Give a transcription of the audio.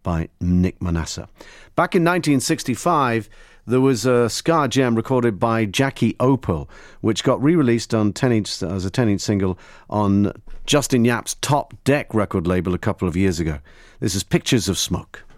by Nick Manasseh. Back in 1965, there was a ska jam recorded by Jackie Opel, which got re-released on 10-inch as a 10-inch single on Justin Yap's Top Deck record label a couple of years ago. This is Pictures of Smoke.